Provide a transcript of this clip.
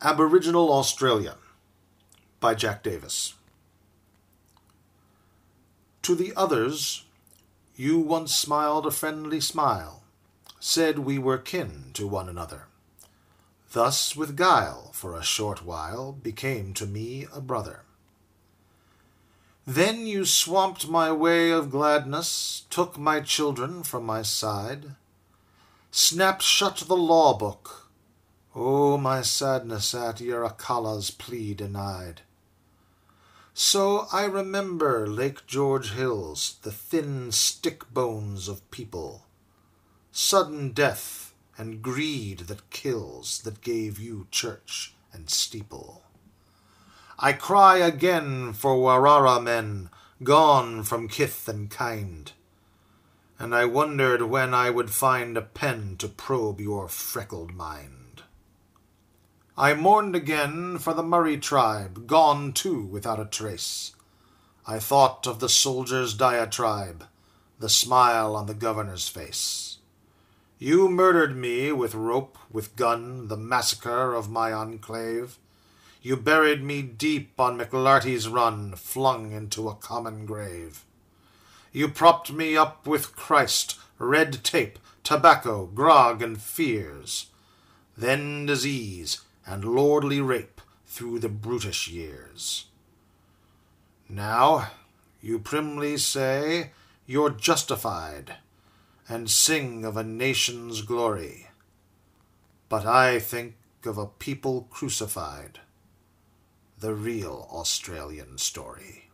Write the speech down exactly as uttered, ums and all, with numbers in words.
Aboriginal Australia by Jack Davis. To the others, you once smiled a friendly smile, said we were kin to one another. Thus with guile, for a short while, became to me a brother. Then you swamped my way of gladness, took my children from my side, snapped shut the law book. Oh, my sadness at Yarrakalla's plea denied. So I remember Lake George hills, the thin stick bones of people, sudden death and greed that kills, that gave you church and steeple. I cry again for Warrara men, gone from kith and kind, and I wondered when I would find a pen to probe your freckled mind. I mourned again for the Murray tribe, gone too without a trace. I thought of the soldier's diatribe, the smile on the governor's face. You murdered me with rope, with gun, the massacre of my enclave. You buried me deep on McLarty's Run, flung into a common grave. You propped me up with Christ, red tape, tobacco, grog, and fears. Then disease and lordly rape through the brutish years. Now, you primly say you're justified, and sing of a nation's glory. But I think of a people crucified, the real Australian story.